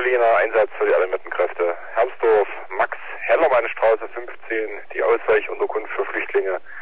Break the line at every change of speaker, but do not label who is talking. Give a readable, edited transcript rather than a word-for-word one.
Berliner Einsatz für die Elementenkräfte. Hermsdorf, Max Hellermannstraße 15, die Ausweichunterkunft für Flüchtlinge.